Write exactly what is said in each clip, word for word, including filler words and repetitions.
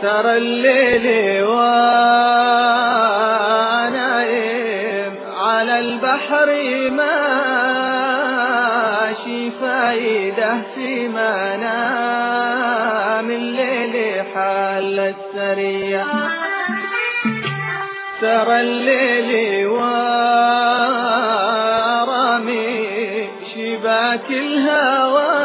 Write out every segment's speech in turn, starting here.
ترى الليل ونايم على البحر ماشي فايدة في منام الليل حال السرية. ترى الليل ورامي شباك الهوى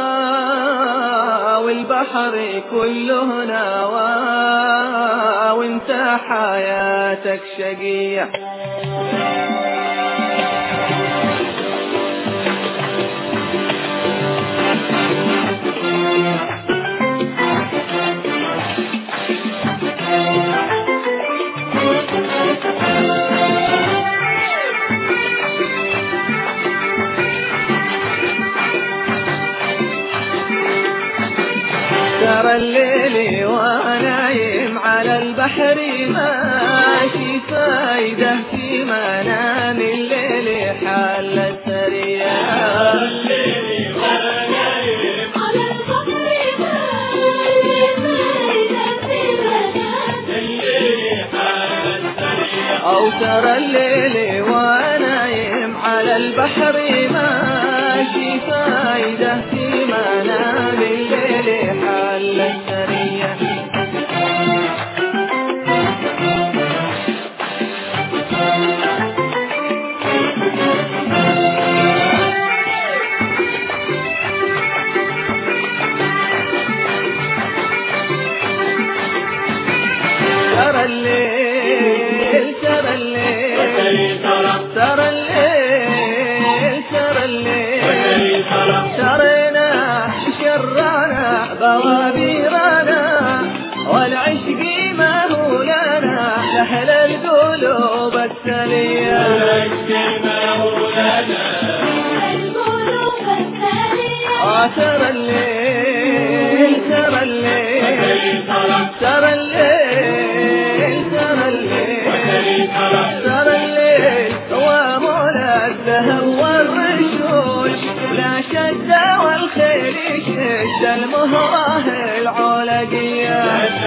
والبحر كله نوى وانت حياتك شقية. ترى الليل ونايم على البحر ماشي فايدة في منام الليل حال السرية. الليل ونايم على البحر ماشي فايدة في منام الليل حال السرية. أو ترى الليل ونايم على البحر ماشي فايدة في منام الليل حال السرية. ترى الليل ترى الليل ترى الليل ترى الليل ترينا شرانا بوابيرنا والعشق ما هو لنا لحل القلوب التالية. ترى الليل ترى الليل ترى الليل ترى الليل ترى الليل ومولى الذهب والرشوش لا شد والخيل شد المهرة العولقية.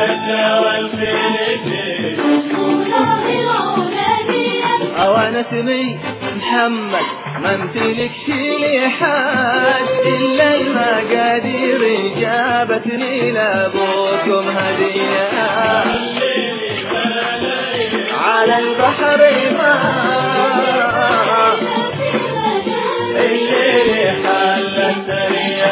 أوانا سمي محمد ما امتلك شي لحد إلا المقادير جابتني لابوكم هدية. على البحر ما الليل حال السرية.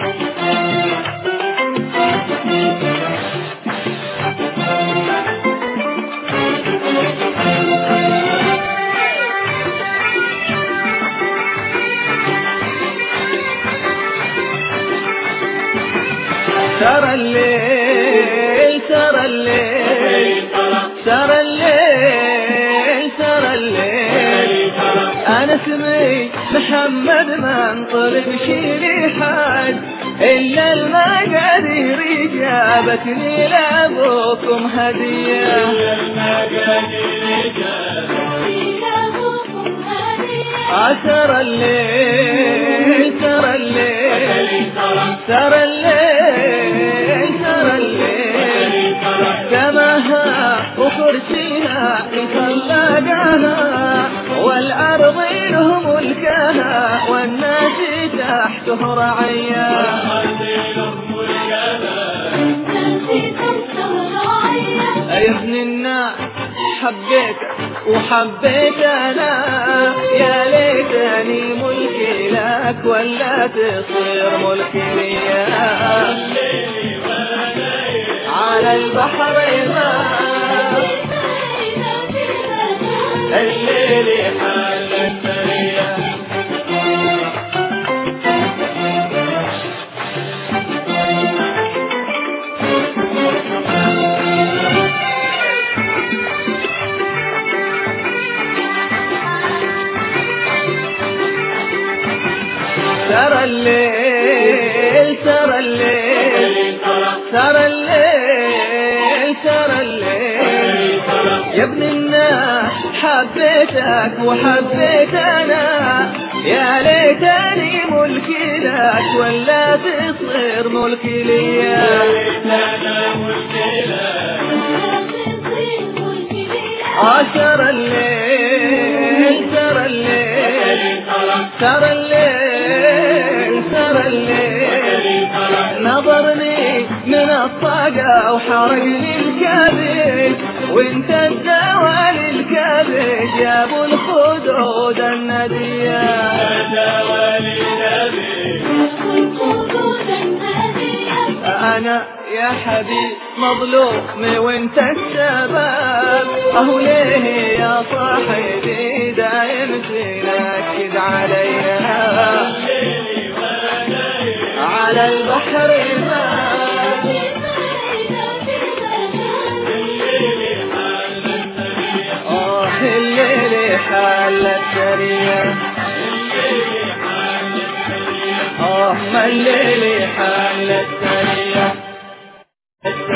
ترى الليل ترى الليل ترى الليل ترى الليل أنا اسمي محمد ما انطلب شي لحد إلا المقادير جابتني لأبوكم هدية. ترى الليل ترى الليل ترى الليل ترى الليل سماها وكرسيها يخلقها والأرض لهم ملكها والناس تحته رعيا. يا ابن الناس حبيتك وحبيت أنا يا ليتني ملكي لك ولا تصير ملكي ليا. على البحر ما الليل حال السرية. ترى الليل ترى الليل ترى الليل ترى الليل يا ابن الناس حبيتك وحبيت أنا يا ليتني ملكي لك ولا تصير ملكي ليا. آه ترى الليل ترى الليل ترى الليل ترى الليل نظرني من الطاقة وحرقني الكبد، وانت الدواء للكبد يا ابو الخدود الندية. انا يا حبيب مظلوم وانت السبب، اهو ليه يا صاحبي دايم تنكد علينا على البحر الماء. آه الليل حال السريع، آه ما الليل حال السريع.